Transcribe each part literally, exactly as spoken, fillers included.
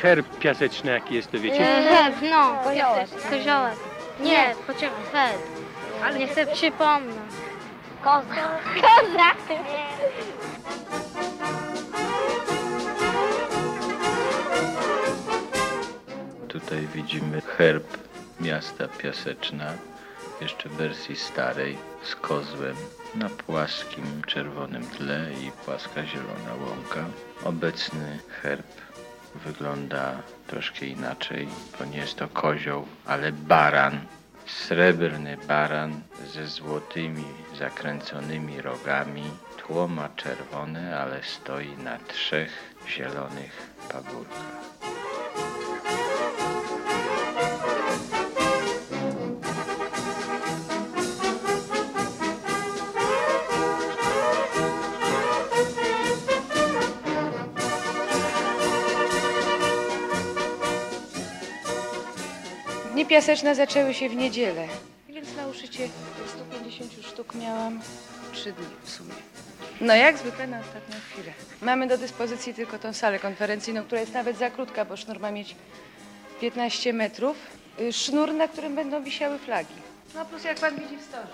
herb piaseczny jaki jest, to wiecie? Herb, no. Koziołek. Koziołek. Nie, poczekaj, herb. Ale nie chcę przypomnę. Koza. Koza. Tutaj widzimy herb miasta Piaseczna, jeszcze w wersji starej, z kozłem na płaskim czerwonym tle i płaska zielona łąka. Obecny herb wygląda troszkę inaczej, bo nie jest to kozioł, ale baran. Srebrny baran ze złotymi, zakręconymi rogami. Tło ma czerwone, ale stoi na trzech zielonych pagórkach. Dni piaseczne zaczęły się w niedzielę, więc na uszycie sto pięćdziesiąt sztuk miałam trzy dni w sumie. No jak zwykle na ostatnią chwilę. Mamy do dyspozycji tylko tą salę konferencyjną, która jest nawet za krótka, bo sznur ma mieć piętnaście metrów. Sznur, na którym będą wisiały flagi. No plus jak pan widzi w storze.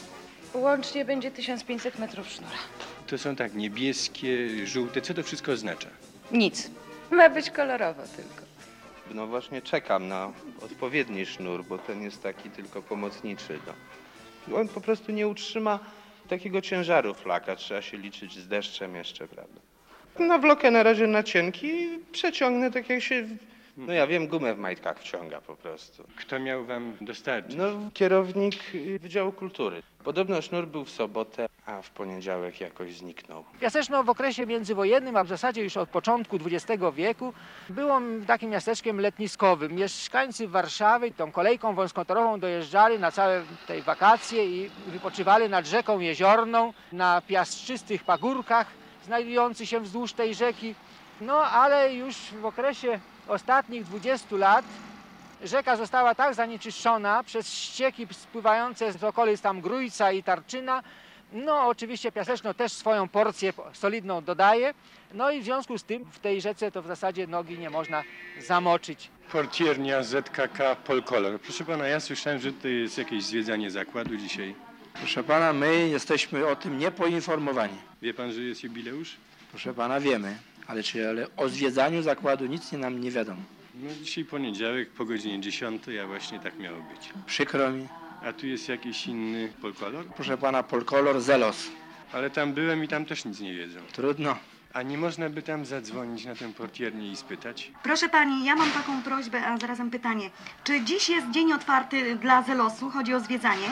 Łącznie będzie tysiąc pięćset metrów sznura. To są tak niebieskie, żółte, co to wszystko oznacza? Nic. Ma być kolorowo tylko. No właśnie czekam na odpowiedni sznur, bo ten jest taki tylko pomocniczy. No. On po prostu nie utrzyma takiego ciężaru flaka, trzeba się liczyć z deszczem jeszcze, prawda? Na blokę na razie na cienki przeciągnę tak jak się, no ja wiem, gumę w majtkach wciąga po prostu. Kto miał wam dostarczyć? No kierownik Wydziału Kultury. Podobno sznur był w sobotę, a w poniedziałek jakoś zniknął. Piaseczno w okresie międzywojennym, a w zasadzie już od początku dwudziestego wieku, było takim miasteczkiem letniskowym. Mieszkańcy Warszawy tą kolejką wąskotorową dojeżdżali na całe tej wakacje i wypoczywali nad rzeką Jeziorną, na piaszczystych pagórkach znajdujących się wzdłuż tej rzeki. No ale już w okresie ostatnich dwudziestu lat rzeka została tak zanieczyszczona przez ścieki spływające z okolic tam Grójca i Tarczyna. No oczywiście Piaseczno też swoją porcję solidną dodaje. No i w związku z tym w tej rzece to w zasadzie nogi nie można zamoczyć. Portiernia Z K K Polkolor. Proszę pana, ja słyszałem, że to jest jakieś zwiedzanie zakładu dzisiaj. Proszę pana, my jesteśmy o tym niepoinformowani. Wie pan, że jest jubileusz? Proszę pana, wiemy, ale, czy, ale o zwiedzaniu zakładu nic nie nam nie wiadomo. No dzisiaj poniedziałek po godzinie dziesiątej, a właśnie tak miało być. Przykro mi. A tu jest jakiś inny Polkolor? Proszę pana, Polkolor Zelos. Ale tam byłem i tam też nic nie wiedzą. Trudno. A nie można by tam zadzwonić na tę portiernię i spytać? Proszę pani, ja mam taką prośbę, a zarazem pytanie. Czy dziś jest dzień otwarty dla Zelosu? Chodzi o zwiedzanie?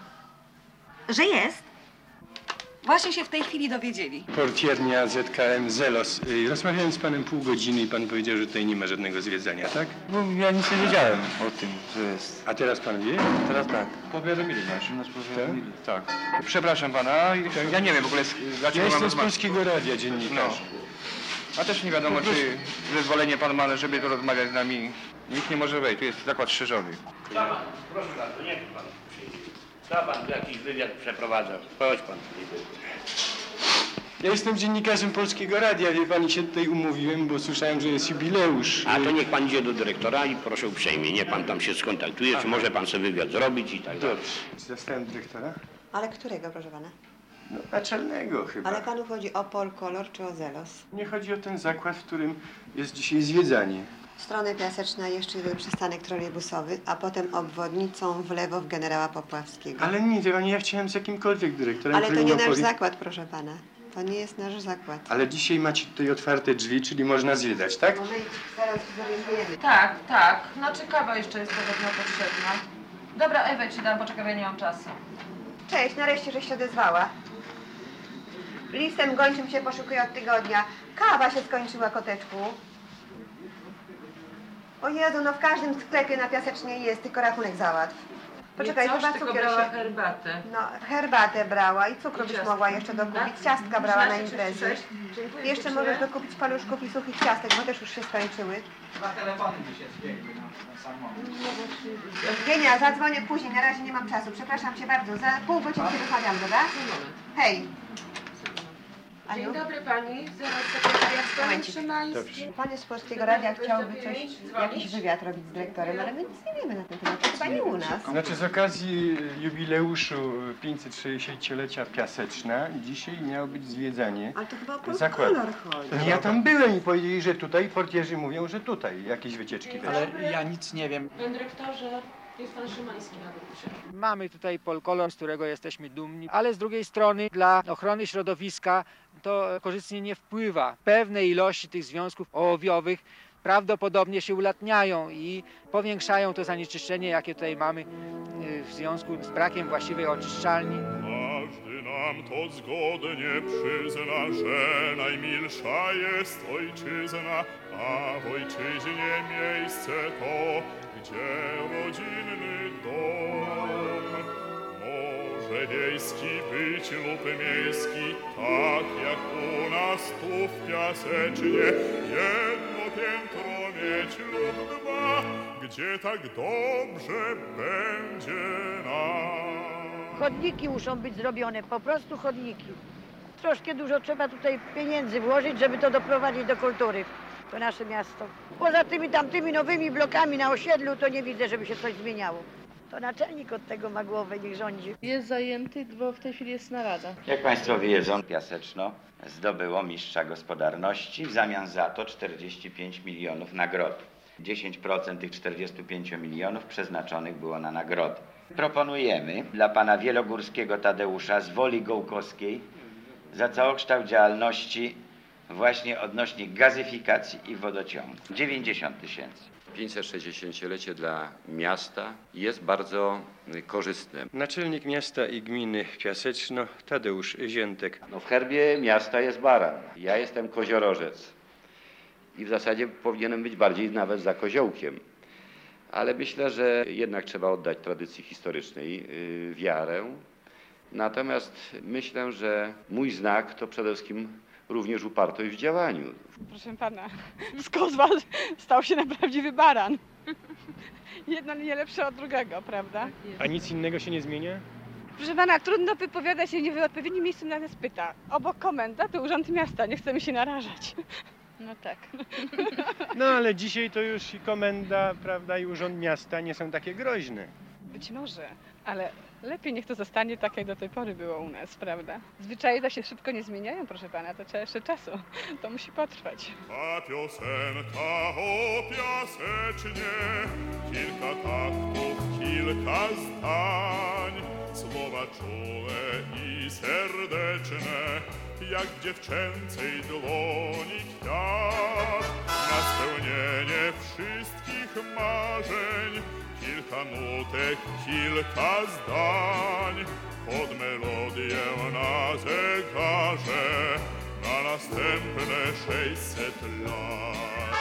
Że jest? Właśnie się w tej chwili dowiedzieli. Portiernia Z K M Zelos. Y, Rozmawiałem z panem pół godziny i pan powiedział, że tutaj nie ma żadnego zwiedzania, tak? No, ja nic nie wiedziałem o tym, że jest. A teraz pan wie? Teraz tak. Powiadomili nas. Nas powiadomili. Tak. Przepraszam pana, ja nie wiem w ogóle dlaczego Ja jestem mam z Polskiego Radia, dziennikarz. A też nie wiadomo, czy zezwolenie pan ma, żeby tu rozmawiać z nami. Nikt nie może wejść, tu jest zakład strzeżony. Proszę bardzo, niech pan przyjdzie. Co pan tu jakiś wywiad przeprowadza? Chodź pan. Ja jestem dziennikarzem Polskiego Radia, wie pan, i się tutaj umówiłem, bo słyszałem, że jest jubileusz. A to niech pan idzie do dyrektora i proszę uprzejmie, niech pan tam się skontaktuje, czy może pan sobie wywiad zrobić i tak dalej. Dobrze. Zastałem dyrektora? Ale którego, proszę pana? No, naczelnego chyba. Ale panu chodzi o Polkolor czy o Zelos? Nie chodzi o ten zakład, w którym jest dzisiaj zwiedzanie. Strony Piaseczna jeszcze jeden przystanek trolejbusowy, a potem obwodnicą w lewo w generała Popławskiego. Ale nie, wie pani, ja chciałem z jakimkolwiek dyrektorem, Ale to który nie mi nasz opowie... zakład, proszę pana. To nie jest nasz zakład. Ale dzisiaj macie tutaj otwarte drzwi, czyli można zwiedzać, tak? Moment, zaraz się zorientujemy. Tak, tak. Znaczy kawa jeszcze jest podobno potrzebna. Dobra, Ewę ci dam, poczekaj, ja nie mam czasu. Cześć, nareszcie żeś się odezwała. Listem gończym się poszukuję od tygodnia. Kawa się skończyła, koteczku. O Jezu, no w każdym sklepie na Piasecznie jest, tylko rachunek załatw. Poczekaj, nie coś, chyba tylko cukierowa. Basia herbatę. No, herbatę brała i cukru byś ciastka. mogła jeszcze dokupić. Ciastka brała na imprezy. Jeszcze możesz dokupić paluszków i suchych ciastek, bo też już się skończyły. Dwa telefony mi się zbiegły na samochód. Genia, zadzwonię później, na razie nie mam czasu. Przepraszam cię bardzo, za pół godzinki rozmawiam, dobra? Hej. Dzień dobry pani, zaraz sekretariat Stony Szymański. Pan jest z Polskiego Radia, chciałby coś, jakiś wywiad robić z dyrektorem, ale my nic nie wiemy na ten temat. Chyba nie u nas. Znaczy z okazji jubileuszu pięćset sześćdziesięciolecia Piaseczna dzisiaj miało być zwiedzanie Ale to chyba o zakładu. kolor chodzi. Ja tam byłem i powiedzieli, że tutaj, portierzy mówią, że tutaj jakieś wycieczki też. Ale ja nic nie wiem. Panie dyrektorze, jest pan Szymański na gruncie. Mamy tutaj Polkolor, z którego jesteśmy dumni, ale z drugiej strony dla ochrony środowiska to korzystnie nie wpływa. Pewne ilości tych związków ołowiowych prawdopodobnie się ulatniają i powiększają to zanieczyszczenie, jakie tutaj mamy w związku z brakiem właściwej oczyszczalni. Każdy nam to zgodnie przyzna, że najmilsza jest ojczyzna, a w ojczyźnie miejsce to, gdzie rodzinny dom. Może wiejski być lub miejski, tak jak u nas tu w Piasecznie, jedno piętro mieć lub dwa, gdzie tak dobrze będzie nam. Chodniki muszą być zrobione, po prostu chodniki. Troszkę dużo trzeba tutaj pieniędzy włożyć, żeby to doprowadzić do kultury, to nasze miasto. Poza tymi tamtymi nowymi blokami na osiedlu to nie widzę, żeby się coś zmieniało. To naczelnik od tego ma głowę, niech rządzi. Jest zajęty, bo w tej chwili jest narada. Jak państwo wiedzą, Piaseczno zdobyło mistrza gospodarności, w zamian za to czterdzieści pięć milionów nagrody. dziesięć procent tych czterdziestu pięciu milionów przeznaczonych było na nagrody. Proponujemy dla pana Wielogórskiego Tadeusza z Woli Gołkowskiej za całokształt działalności właśnie odnośnie gazyfikacji i wodociągu. dziewięćdziesiąt tysięcy. pięćset sześćdziesięciolecie dla miasta jest bardzo korzystne. Naczelnik miasta i gminy Piaseczno Tadeusz Ziętek. No w herbie miasta jest baran. Ja jestem koziorożec i w zasadzie powinienem być bardziej nawet za koziołkiem. Ale myślę, że jednak trzeba oddać tradycji historycznej yy, wiarę. Natomiast myślę, że mój znak to przede wszystkim również upartość w działaniu. Proszę pana, z kozła stał się na prawdziwy baran. Jedno nie lepsze od drugiego, prawda? A nic innego się nie zmienia? Proszę pana, trudno wypowiadać się nie w odpowiednim miejscu na nas pyta. Obok komenda to urząd miasta, nie chcemy się narażać. No tak. No ale dzisiaj to już i komenda, prawda, i urząd miasta nie są takie groźne. Być może, ale lepiej niech to zostanie tak, jak do tej pory było u nas, prawda? Zwyczaje to się szybko nie zmieniają, proszę pana, to trzeba jeszcze czasu. To musi potrwać. Ta piosenka o Piasecznie, kilka taktów, kilka zdań, słowa czule i serdeczne, jak w dziewczęcej dłoni kwiat, na spełnienie wszystkich marzeń. Kilka nutek, kilka zdań, pod melodię na zegarze, na następne sześćset lat.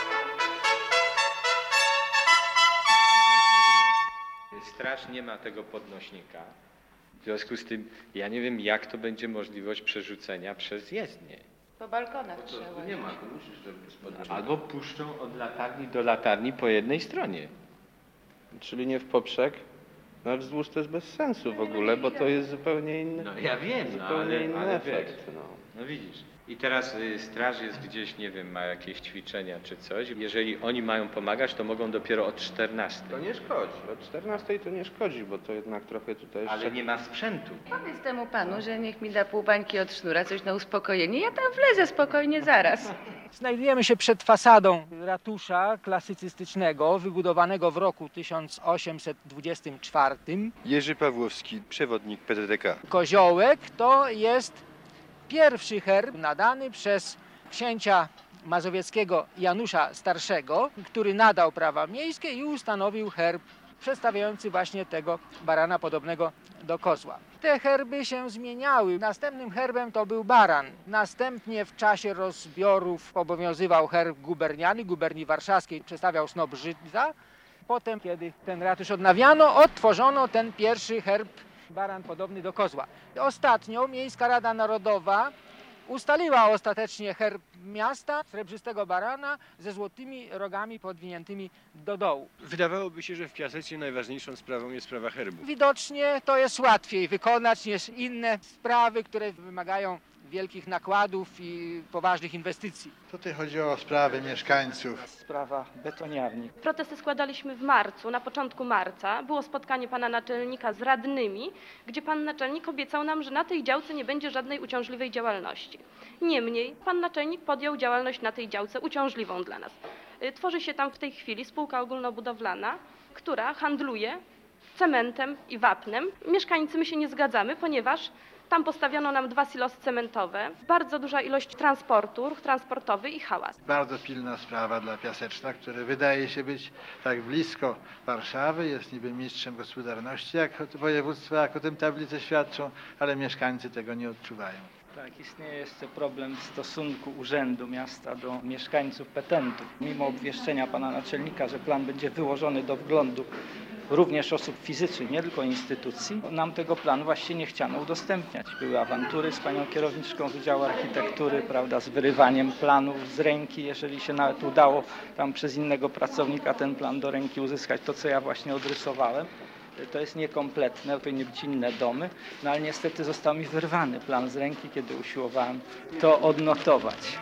Straż nie ma tego podnośnika. W związku z tym ja nie wiem, jak to będzie możliwość przerzucenia przez jezdnię. Po balkonach trzeba. Nie ma, to musisz zrobić. Albo puszczą od latarni do latarni po jednej stronie. Czyli nie w poprzek? No wzdłuż to jest bez sensu w ogóle, bo to jest zupełnie inny, No ja wiem, no, zupełnie ale, inny ale efekt. wiesz, No. no widzisz. I teraz y, straż jest gdzieś, nie wiem, ma jakieś ćwiczenia czy coś. Jeżeli oni mają pomagać, to mogą dopiero od czternastej. To nie szkodzi. Od czternastej to nie szkodzi, bo to jednak trochę tutaj jeszcze... Ale nie ma sprzętu. Powiedz temu panu, że niech mi da pół bańki od sznura, coś na uspokojenie. Ja tam wlezę spokojnie zaraz. Znajdujemy się przed fasadą ratusza klasycystycznego, wybudowanego w roku tysiąc osiemset dwudziestym czwartym. Jerzy Pawłowski, przewodnik P Z D K. Koziołek to jest pierwszy herb nadany przez księcia mazowieckiego Janusza Starszego, który nadał prawa miejskie i ustanowił herb przedstawiający właśnie tego barana podobnego do kozła. Te herby się zmieniały. Następnym herbem to był baran. Następnie w czasie rozbiorów obowiązywał herb guberniany, guberni warszawskiej przedstawiał snop żyta. Potem, kiedy ten ratusz odnawiano, odtworzono ten pierwszy herb, baran podobny do kozła. Ostatnio Miejska Rada Narodowa ustaliła ostatecznie herb miasta, srebrzystego barana ze złotymi rogami podwiniętymi do dołu. Wydawałoby się, że w Piasecie najważniejszą sprawą jest sprawa herbu. Widocznie to jest łatwiej wykonać niż inne sprawy, które wymagają wielkich nakładów i poważnych inwestycji. Tutaj chodzi o sprawy mieszkańców. Sprawa betoniarni. Protesty składaliśmy w marcu, na początku marca. Było spotkanie pana naczelnika z radnymi, gdzie pan naczelnik obiecał nam, że na tej działce nie będzie żadnej uciążliwej działalności. Niemniej pan naczelnik podjął działalność na tej działce uciążliwą dla nas. Tworzy się tam w tej chwili spółka ogólnobudowlana, która handluje cementem i wapnem. Mieszkańcy my się nie zgadzamy, ponieważ tam postawiono nam dwa silosy cementowe, bardzo duża ilość transportu, ruch transportowy i hałas. Bardzo pilna sprawa dla Piaseczna, który wydaje się być tak blisko Warszawy, jest niby mistrzem gospodarności jak województwa, jak o tym tablice świadczą, ale mieszkańcy tego nie odczuwają. Tak, istnieje jeszcze problem stosunku Urzędu Miasta do mieszkańców petentów. Mimo obwieszczenia pana naczelnika, że plan będzie wyłożony do wglądu również osób fizycznych, nie tylko instytucji, nam tego planu właściwie nie chciano udostępniać. Były awantury z panią kierowniczką z Wydziału Architektury, prawda, z wyrywaniem planów z ręki, jeżeli się nawet udało tam przez innego pracownika ten plan do ręki uzyskać, to co ja właśnie odrysowałem. To jest niekompletne, powinny być inne domy, no ale niestety został mi wyrwany plan z ręki, kiedy usiłowałem to odnotować.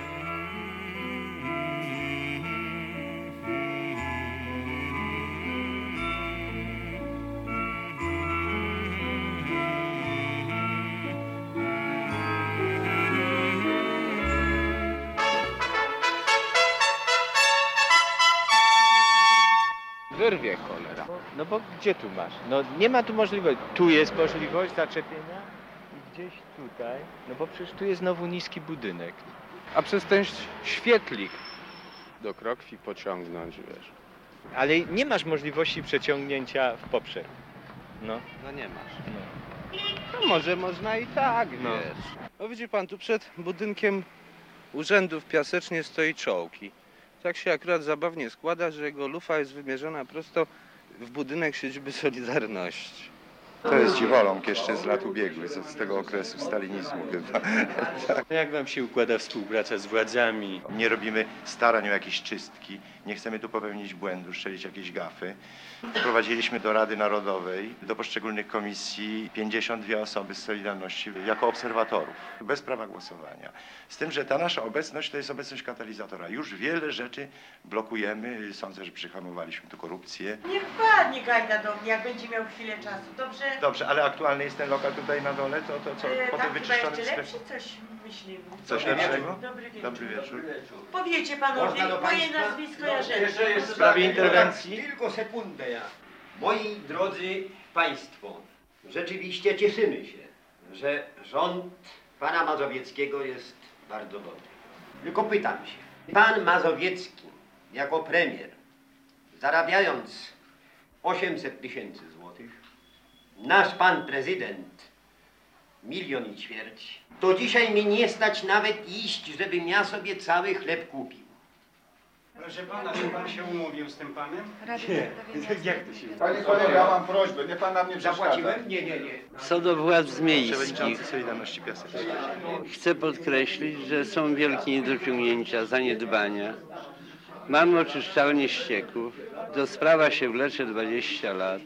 Wyrwie cholera. No bo gdzie tu masz? No nie ma tu możliwości. Tu jest możliwość zaczepienia i gdzieś tutaj. No bo przecież tu jest znowu niski budynek. A przez ten świetlik do krokwi pociągnąć, wiesz. Ale nie masz możliwości przeciągnięcia w poprzek. No. No nie masz. No. No może można i tak, no. Wiesz. No widzi pan, tu przed budynkiem urzędu w Piasecznie stoi czołgi. Tak się akurat zabawnie składa, że jego lufa jest wymierzona prosto w budynek siedziby Solidarności. To jest dziwoląg jeszcze z lat ubiegłych, z tego okresu stalinizmu chyba. Jak wam się układa współpraca z władzami? Nie robimy starań o jakieś czystki, nie chcemy tu popełnić błędu, strzelić jakieś gafy. Wprowadziliśmy do Rady Narodowej, do poszczególnych komisji pięćdziesiąt dwie osoby z Solidarności jako obserwatorów, bez prawa głosowania. Z tym, że ta nasza obecność to jest obecność katalizatora. Już wiele rzeczy blokujemy, sądzę, że przyhamowaliśmy tu korupcję. Niech wpadnie Gajda do mnie, jak będzie miał chwilę czasu, dobrze? Dobrze, ale aktualny jest ten lokal tutaj na dole, to, to co? E, Po tam tym chyba wyczyszczonym jeszcze sklepie? lepszy coś myślimy. Coś lepszego? Dobry wieczór. Dobry wieczór. Powiecie panowie, moje nazwisko Jarzeński. Jeszcze, jeszcze w sprawie interwencji. Tylko sekundę ja. Moi drodzy Państwo, rzeczywiście cieszymy się, że rząd pana Mazowieckiego jest bardzo dobry. Tylko pytam się, pan Mazowiecki jako premier, zarabiając osiemset tysięcy złotych, nasz pan prezydent milion i ćwierć, to dzisiaj mnie nie stać nawet iść, żebym ja sobie cały chleb kupił. Proszę pana, czy pan się umówił z tym panem? Nie. Jak to się... Panie kolego, ja mam prośbę, nie pan na mnie przeszkadza. Zapłaciłem? Nie, nie, nie. Co do władz miejskich, Przewodniczący Solidarności Piasecznej. chcę podkreślić, że są wielkie niedociągnięcia, zaniedbania. Mamy oczyszczalnię ścieków, to sprawa się wlecze dwadzieścia lat,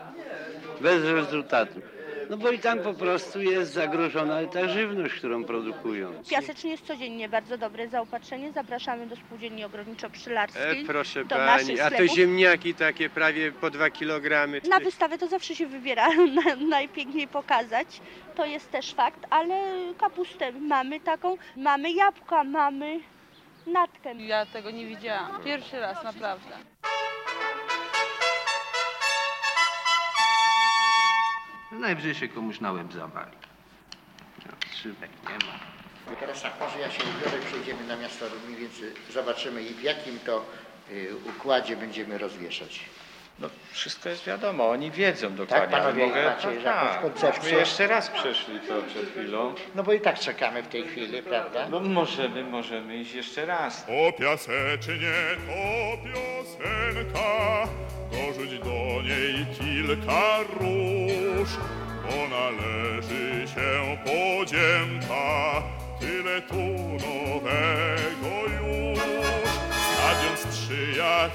bez rezultatu. No bo i tam po prostu jest zagrożona ta żywność, którą produkują. Piasecznie jest codziennie bardzo dobre zaopatrzenie. Zapraszamy do spółdzielni ogrodniczo-pszczelarskiej. E, proszę do pani, a te sklepów. ziemniaki takie prawie po dwa kilogramy. Na wystawę to zawsze się wybiera na, najpiękniej pokazać. To jest też fakt, ale kapustę mamy taką, mamy jabłka, mamy natkę. Ja tego nie widziałam. Pierwszy raz, naprawdę. Najwyżej się komuś na łeb zawali. No, szybek nie ma. Teraz tak, może ja się ubiorę, przejdziemy na miasto Rudnik, więc zobaczymy i w jakim to y, układzie będziemy rozwieszać. No wszystko jest wiadomo, oni wiedzą dokładnie. Tak, panowie, ale mogę... macie tak, jakąś tak. koncepcję? Myśmy jeszcze raz przeszli to przed chwilą. No bo i tak czekamy w tej chwili, prawda? No możemy, możemy iść jeszcze raz. O Piasecznie to piosenka, dorzuć do niej kilka róż, bo należy się podzięka, tyle tu nowego już. Stadion sprzyja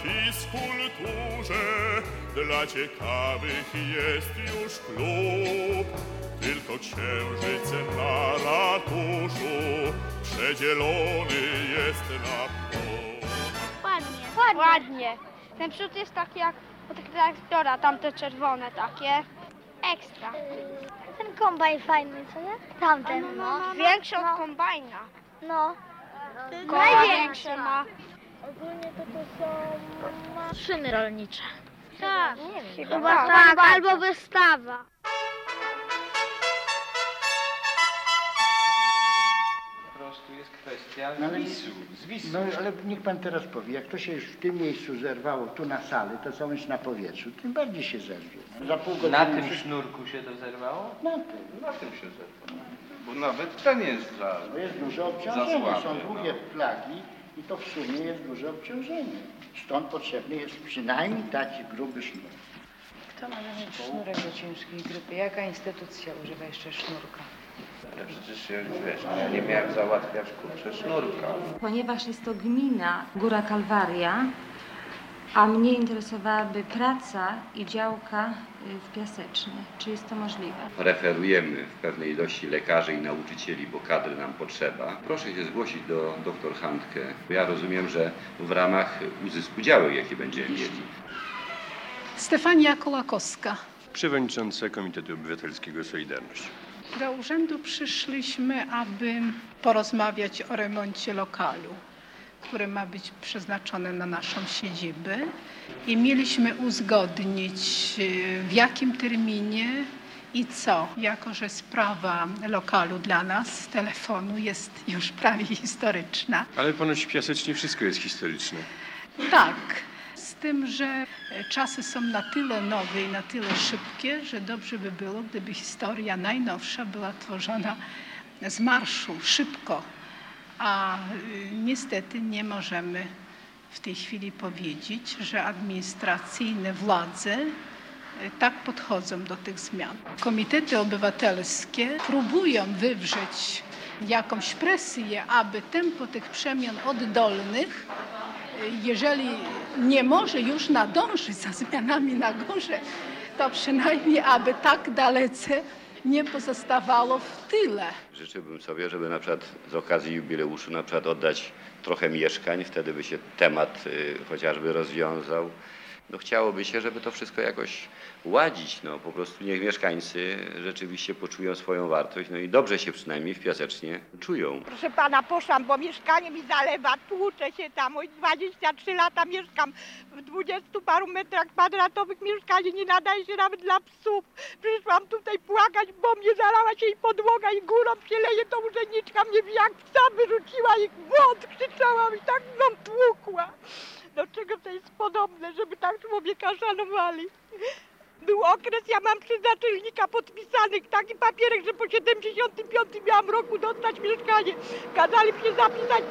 fizkulturze, dla ciekawych jest już klub, tylko księżyc na ratuszu przedzielony jest na pół. Ładnie. Ładnie. Ładnie. Ten przód jest taki jak od traktora, tamte czerwone takie. Ekstra. Ten kombajn fajny, co nie? Tamten, no. no, no, no Większy no. od kombajna. No. Największe ma. Ogólnie to to są szyny rolnicze. Tak. Nie wiem. Chyba tak, tak, albo wystawa. Po prostu jest kwestia No, ale- zwisu. zwisu. No ale niech pan teraz powie, jak to się już w tym miejscu zerwało, tu na sali, to co jest na powietrzu, tym bardziej się zerwie. No, za pół godziny... Na tym wszystko- sznurku się to zerwało? Na tym. Na tym się zerwa. Bo nawet ten jest za, To jest duże za obciążenie, słaby. są długie flagi i to w sumie jest duże obciążenie. Stąd potrzebny jest przynajmniej taki gruby sznur. Kto ma mieć sznurek do ciężkiej grupy? Jaka instytucja używa jeszcze sznurka? Ale przecież ja, wiesz, no ja nie miałem załatwiać kurczę sznurka. Ponieważ jest to gmina Góra Kalwaria, a mnie interesowałaby praca i działka w Piasecznie. Czy jest to możliwe? Referujemy w pewnej ilości lekarzy i nauczycieli, bo kadry nam potrzeba. Proszę się zgłosić do dr Handke. Ja rozumiem, że w ramach uzysku działek, jakie będziemy mieli. Stefania Kołakowska. Przewodnicząca Komitetu Obywatelskiego Solidarność. Do urzędu przyszliśmy, aby porozmawiać o remoncie lokalu, który ma być przeznaczony na naszą siedzibę i mieliśmy uzgodnić, w jakim terminie i co. Jako że sprawa lokalu dla nas z telefonu jest już prawie historyczna. Ale ponoć w Piasecznie wszystko jest historyczne. Tak, z tym, że czasy są na tyle nowe i na tyle szybkie, że dobrze by było, gdyby historia najnowsza była tworzona z marszu, szybko. A niestety nie możemy w tej chwili powiedzieć, że administracyjne władze tak podchodzą do tych zmian. Komitety obywatelskie próbują wywrzeć jakąś presję, aby tempo tych przemian oddolnych, jeżeli nie może już nadążyć za zmianami na górze, to przynajmniej aby tak dalece nie pozostawało w tyle. Życzyłbym sobie, żeby na przykład z okazji jubileuszu na przykład oddać trochę mieszkań, wtedy by się temat y, chociażby rozwiązał. No chciałoby się, żeby to wszystko jakoś ładzić, no po prostu niech mieszkańcy rzeczywiście poczują swoją wartość, no i dobrze się przynajmniej w Piasecznie czują. Proszę pana, poszłam, bo mieszkanie mi zalewa, tłuczę się tam, oj dwadzieścia trzy lata mieszkam w dwudziestu paru metrach kwadratowych, mieszkanie nie nadaje się nawet dla psów. Przyszłam tutaj płakać, bo mnie zalała się i podłoga i górą się leje, to urzędniczka mnie jak psa wyrzuciła i błąd krzyczała i tak mną tłukła. Do czego to jest podobne, żeby tak człowieka szanowali? Był okres, ja mam przez naczelnika podpisanych taki papierek, że po siedemdziesiątym piątym miałam roku dostać mieszkanie. Kazali mnie zapisać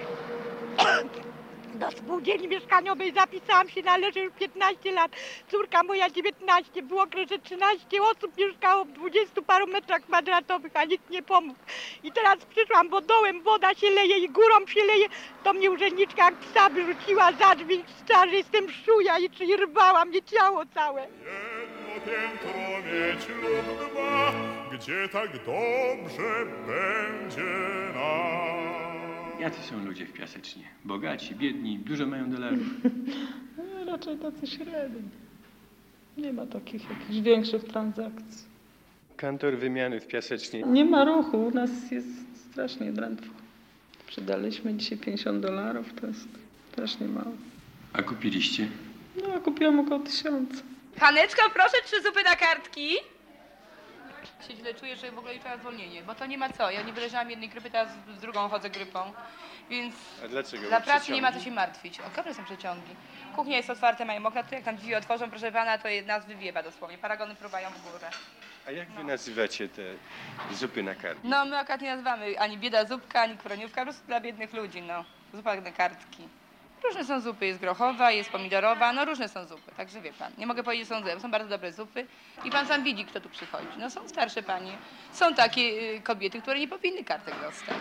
do spółdzielni mieszkaniowej, zapisałam się, należy już piętnaście lat. Córka moja dziewiętnaście, był okres, że trzynaście osób mieszkało w dwudziestu paru metrach kwadratowych, a nikt nie pomógł. I teraz przyszłam, bo dołem woda się leje i górą się leje, to mnie urzędniczka jak psa wyrzuciła za drzwi, że jestem szuja i czy rwała mnie ciało całe. Piętro mieć lub dwa, gdzie tak dobrze będzie nam. Jacy są ludzie w Piasecznie? Bogaci, biedni, dużo mają dolarów. No, raczej tacy średni. Nie ma takich jakichś większych transakcji. Kantor wymiany w Piasecznie. Nie ma ruchu, u nas jest strasznie drętwo. Przydaliśmy dzisiaj pięćdziesiąt dolarów, to jest strasznie mało. A kupiliście? No, ja kupiłam około tysiąca. Haneczka, proszę trzy zupy na kartki. Się źle czuję, że w ogóle liczę na zwolnienie, bo to nie ma co. Ja nie wyleżałam jednej grypy, teraz z drugą chodzę grypą. Więc A dlaczego? dla Bo pracy nie ma co przeciągi? się martwić. Okropne są przeciągi. Kuchnia jest otwarta, mają okna, to jak tam drzwi otworzą, proszę pana, to nas wywiewa dosłownie. Paragony próbają w górę. A jak wy nazywacie te zupy na kartki? No my akurat nie nazywamy ani bieda zupka, ani koroniówka, po prostu dla biednych ludzi, no. Zupa na kartki. Różne są zupy, jest grochowa, jest pomidorowa, no różne są zupy, także wie pan. Nie mogę powiedzieć, że są złe, są bardzo dobre zupy i pan sam widzi, kto tu przychodzi. No są starsze panie, są takie y, kobiety, które nie powinny kartek dostać.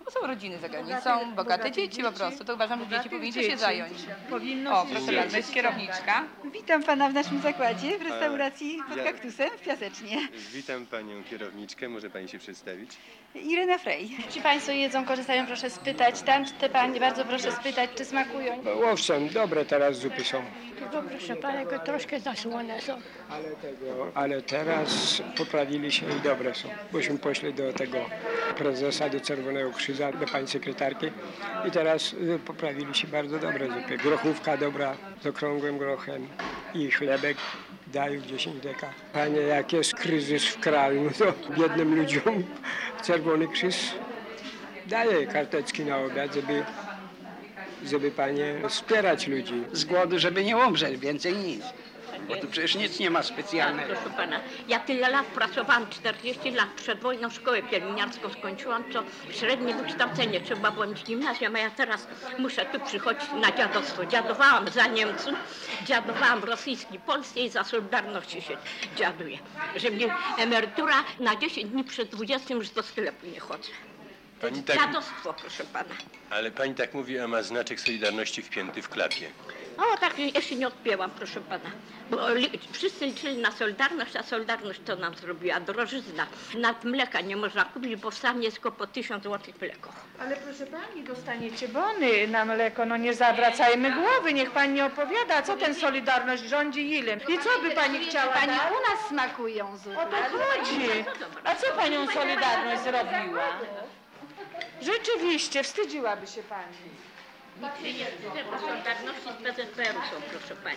To są rodziny za granicą, bogate dzieci po prostu. To uważam, że dzieci powinny się zająć. Powinno O, się proszę bardzo, jest kierowniczka. Witam pana w naszym zakładzie w restauracji pod ja- kaktusem w Piasecznie. Witam panią kierowniczkę, może pani się przedstawić? Irena Frej. Czy Państwo jedzą, korzystają, proszę spytać. Tam te Panie, bardzo proszę spytać, czy smakują. No, owszem, dobre teraz zupy są. Tylko proszę Pana, troszkę zasłone są. Ale, tego, ale teraz poprawili się i dobre są. Bośmy poszli do tego prezesa, do Czerwonego Krzyża, do pani sekretarki i teraz y, poprawili się bardzo dobre zupy. Grochówka dobra z okrągłym grochem i chlebek dają dziesięć deka. Panie, jak jest kryzys w kraju, to biednym ludziom Czerwony Krzyż daje karteczki na obiad, żeby, żeby panie wspierać ludzi. Z głodu, żeby nie umrzeć, więcej nic. Bo tu przecież nic nie ma specjalnego. Proszę pana, ja tyle lat pracowałam, czterdzieści lat, przed wojną szkołę pielęgniarską skończyłam, co średnie wykształcenie trzeba było mieć gimnazjum, a ja teraz muszę tu przychodzić na dziadostwo. Dziadowałam za Niemców, dziadowałam rosyjski, polskiej, za Solidarności się dziaduję. Że mnie emerytura na dziesięć dni przed dwudziestym już do sklepu nie chodzę. To Pani jest tak- dziadostwo, proszę pana. Ale pani tak mówi, a ma znaczek Solidarności wpięty w klapie. O, tak jeszcze nie odpięłam, proszę pana. Bo li, wszyscy liczyli na Solidarność, a Solidarność to nam zrobiła drożyzna. Nawet mleka nie można kupić, bo w Stanach jest tylko po tysiąc złotych mleko. Ale proszę pani, dostaniecie bony na mleko, no nie zawracajmy głowy, niech pani opowiada, co ten Solidarność rządzi ile. I co by pani chciała Pani, dać? u nas smakują zupy. O to chodzi. A co panią Solidarność zrobiła? Rzeczywiście, wstydziłaby się pani. Nikt się nie wstydzi, bo Solidarności z P Z P R u są, proszę pani.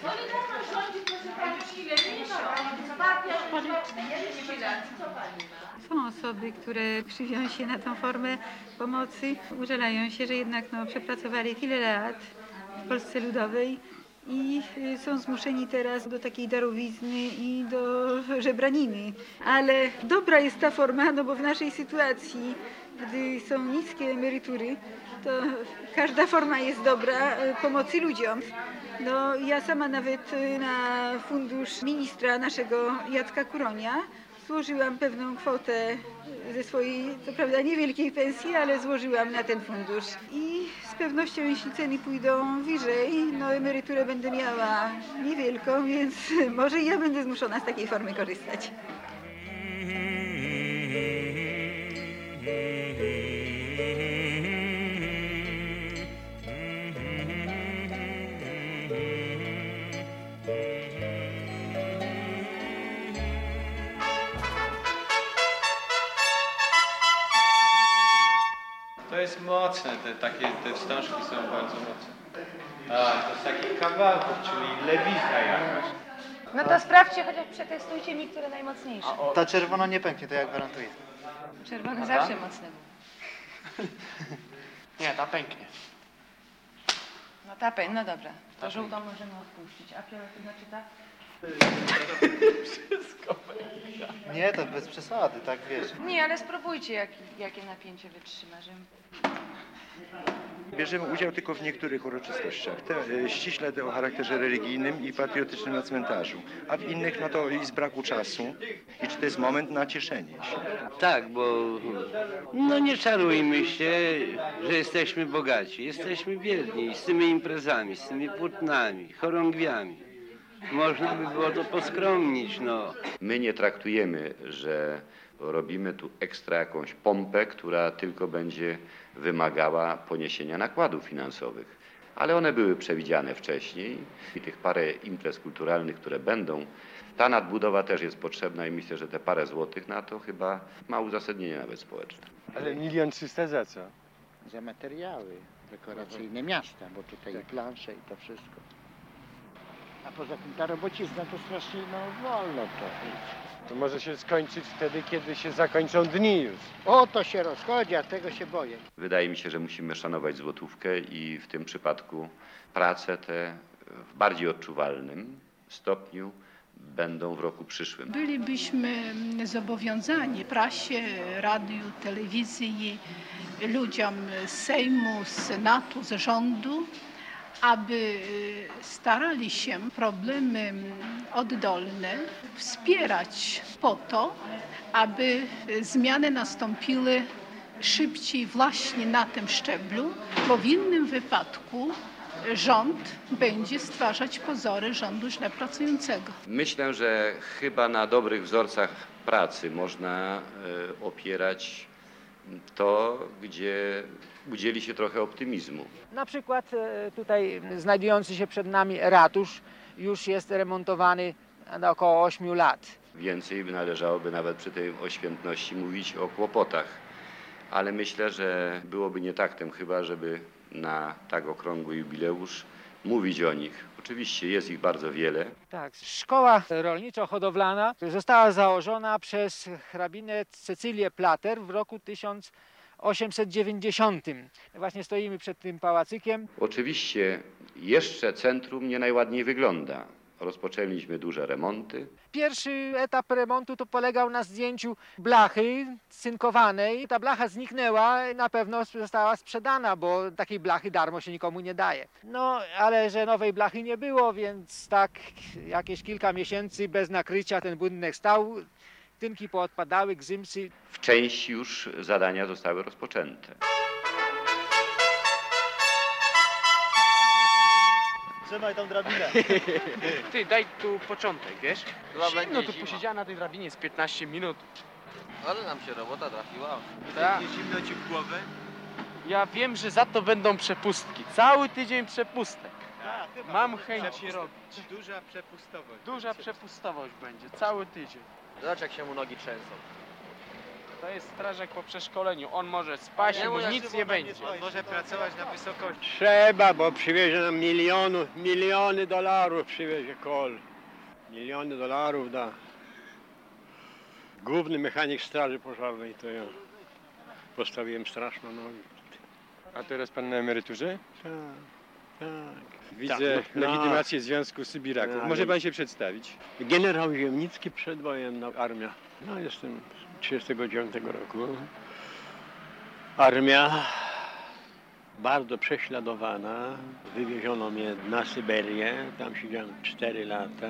Są osoby, które krzywią się na tą formę pomocy, użalają się, że jednak no, przepracowali tyle lat w Polsce Ludowej i y, są zmuszeni teraz do takiej darowizny i do żebraniny. Ale dobra jest ta forma, no bo w naszej sytuacji, gdy są niskie emerytury, to każda forma jest dobra y, pomocy ludziom. No, ja sama nawet y, na fundusz ministra naszego Jacka Kuronia złożyłam pewną kwotę ze swojej, co prawda niewielkiej pensji, ale złożyłam na ten fundusz. I z pewnością, jeśli ceny pójdą wyżej, no emeryturę będę miała niewielką, więc może ja będę zmuszona z takiej formy korzystać. To jest mocne, te takie te wstążki są bardzo mocne. A, to z takich kawałków, czyli lewita jakaś. No to sprawdźcie, chociaż przetestujcie mi, które najmocniejsze. Ta czerwona nie pęknie, to ja gwarantuję. Czerwony A zawsze ta? mocny był. Nie, ta pęknie. No ta pę- no dobra, to żółtą możemy odpuścić, a fioletową znaczy ta? Wszystko Nie, to bez przesady, tak wiesz. Nie, ale spróbujcie, jak, jakie napięcie wytrzyma, że... Bierzemy udział tylko w niektórych uroczystościach, te, e, ściśle te o charakterze religijnym i patriotycznym na cmentarzu, a w innych no to i z braku czasu i czy to jest moment na cieszenie się. Tak, bo no nie czarujmy się, że jesteśmy bogaci. Jesteśmy biedni z tymi imprezami, z tymi płótnami, chorągwiami. Można by było to poskromnić, no. My nie traktujemy, że robimy tu ekstra jakąś pompę, która tylko będzie wymagała poniesienia nakładów finansowych. Ale one były przewidziane wcześniej i tych parę imprez kulturalnych, które będą, ta nadbudowa też jest potrzebna i myślę, że te parę złotych na to chyba ma uzasadnienie nawet społeczne. Ale milion trzysta za co? Za materiały dekoracyjne miasta, bo tutaj i plansze i to wszystko. A poza tym ta robocizna to strasznie no, wolno trochę. To może się skończyć wtedy, kiedy się zakończą dni już. O, to się rozchodzi, a tego się boję. Wydaje mi się, że musimy szanować złotówkę i w tym przypadku prace te w bardziej odczuwalnym stopniu będą w roku przyszłym. Bylibyśmy zobowiązani prasie, radiu, telewizji, ludziom z Sejmu, z Senatu, z rządu, aby starali się problemy oddolne wspierać po to, aby zmiany nastąpiły szybciej właśnie na tym szczeblu, bo w innym wypadku rząd będzie stwarzać pozory rządu źle pracującego. Myślę, że chyba na dobrych wzorcach pracy można e, opierać to, gdzie udzieli się trochę optymizmu. Na przykład e, tutaj znajdujący się przed nami ratusz już jest remontowany na około ośmiu lat. Więcej należałoby nawet przy tej oświętności mówić o kłopotach, ale myślę, że byłoby nietaktem chyba, żeby na tak okrągły jubileusz mówić o nich. Oczywiście jest ich bardzo wiele. Tak, szkoła rolniczo-hodowlana została założona przez hrabinę Cecylię Plater w roku tysiąc osiemset dziewięćdziesiątym. Właśnie stoimy przed tym pałacykiem. Oczywiście jeszcze centrum nie najładniej wygląda. Rozpoczęliśmy duże remonty. Pierwszy etap remontu to polegał na zdjęciu blachy cynkowanej. Ta blacha zniknęła, na pewno została sprzedana, bo takiej blachy darmo się nikomu nie daje. No, ale że nowej blachy nie było, więc tak jakieś kilka miesięcy bez nakrycia ten budynek stał. Tynki poodpadały, gzymsy. W części już zadania zostały rozpoczęte. Trzymaj tą drabinę. Ty, daj tu początek, wiesz? Chyba Zimno będzie tu zima. posiedziała na tej drabinie z piętnaście minut. Ale nam się robota trafiła. Tak. Nie zimno ci w głowę? Ja wiem, że za to będą przepustki. Cały tydzień przepustek. Tak, chyba. Mam chęć Przepust- je robić. Duża przepustowość. Duża przepustowość będzie, cały tydzień. Zobacz jak się mu nogi trzęsą. To jest strażak po przeszkoleniu. On może spać, Nie, bo ja nic się nie woda nie będzie. stoi. On może pracować na wysokości. Trzeba, bo przywiezie nam milionów, miliony dolarów przywiezie kol. Miliony dolarów da. Główny mechanik straży pożarnej to ja. Postawiłem straszną nogę. A teraz pan na emeryturze? Tak, tak. Widzę Tak, no, legitymację Związku Sybiraków. Tak. Może pan się przedstawić? Generał Ziemnicki, przedwojenna armia. No jestem z trzydziestego dziewiątego roku. Armia bardzo prześladowana. Wywieziono mnie na Syberię. Tam siedziałem cztery lata.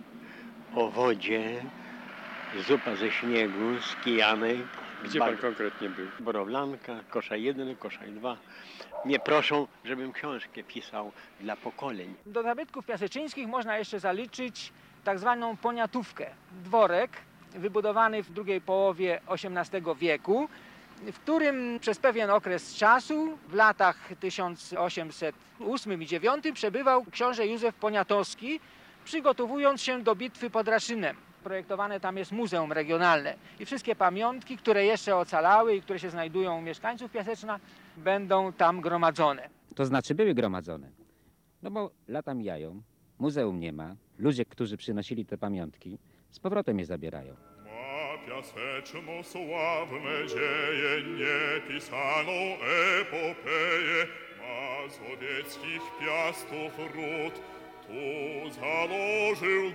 O wodzie, zupa ze śniegu, z kijanek. Gdzie pan konkretnie był? Borowlanka, Koszaj jeden, Koszaj dwa. Mnie proszą, żebym książkę pisał dla pokoleń. Do zabytków piaseczyńskich można jeszcze zaliczyć tak zwaną poniatówkę. Dworek wybudowany w drugiej połowie osiemnastego wieku, w którym przez pewien okres czasu w latach tysiąc osiemset ósmym i dziewiątym przebywał książę Józef Poniatowski, przygotowując się do bitwy pod Raszynem. Projektowane tam jest muzeum regionalne i wszystkie pamiątki, które jeszcze ocalały i które się znajdują u mieszkańców Piaseczna, będą tam gromadzone. To znaczy były gromadzone. No bo lata mijają, muzeum nie ma, ludzie, którzy przynosili te pamiątki, z powrotem je zabierają. Ma Piaseczno sławne dzieje, niepisaną epopeję, mazowieckich piastów ród, tu założył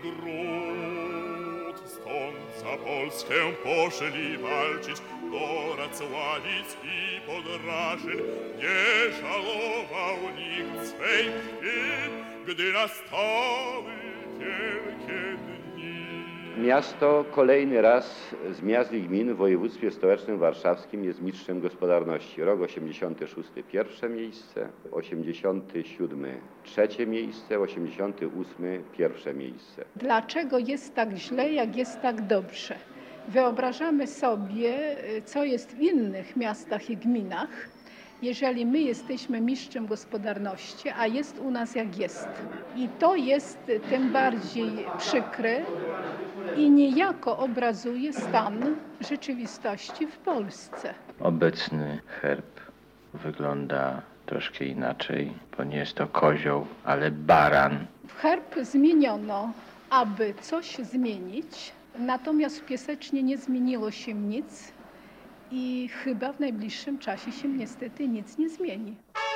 gród. Stąd za Polskę poszli walczyć do Racławic i pod Raszyn. Nie żałował nikt swej krwi, gdy nastały wielkie dni. Miasto kolejny raz z miast i gmin w województwie stołecznym warszawskim jest mistrzem gospodarności. Rok osiemdziesiąty szósty pierwsze miejsce, osiemdziesiąty siódmy trzecie miejsce, osiemdziesiąty ósmy pierwsze miejsce. Dlaczego jest tak źle, jak jest tak dobrze? Wyobrażamy sobie, co jest w innych miastach i gminach, jeżeli my jesteśmy mistrzem gospodarności, a jest u nas jak jest. I to jest tym bardziej przykre i niejako obrazuje stan rzeczywistości w Polsce. Obecny herb wygląda troszkę inaczej, bo nie jest to kozioł, ale baran. Herb zmieniono, aby coś zmienić, natomiast w Piasecznie nie zmieniło się nic i chyba w najbliższym czasie się niestety nic nie zmieni.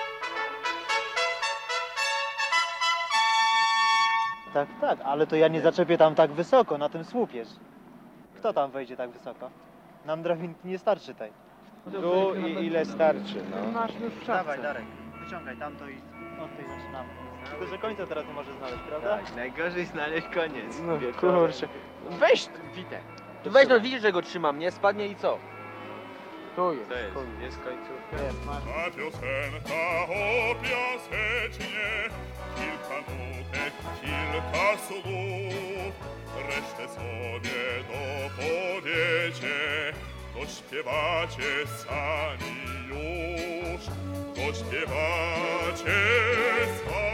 Tak, tak, ale to ja nie zaczepię tam tak wysoko, na tym słupie. Kto tam wejdzie tak wysoko? Nam drabinki nie starczy tej. Tu i ile starczy, no. Masz już w Dawaj, Darek, wyciągaj tamto i od tej zaczynamy. Tylko, że końca teraz nie możesz znaleźć, prawda? Tak, najgorzej znaleźć koniec. No kurczę. Weź Witek. To weź no, widzisz, że go trzymam, nie? Spadnie i co? Tu jest, To jest, tu jest końcówka. jest. Masz. Ta piosenka o piasecznie, kilka nutek, kilka słów, resztę sobie dopowiecie, to śpiewacie sami już, to śpiewacie sami.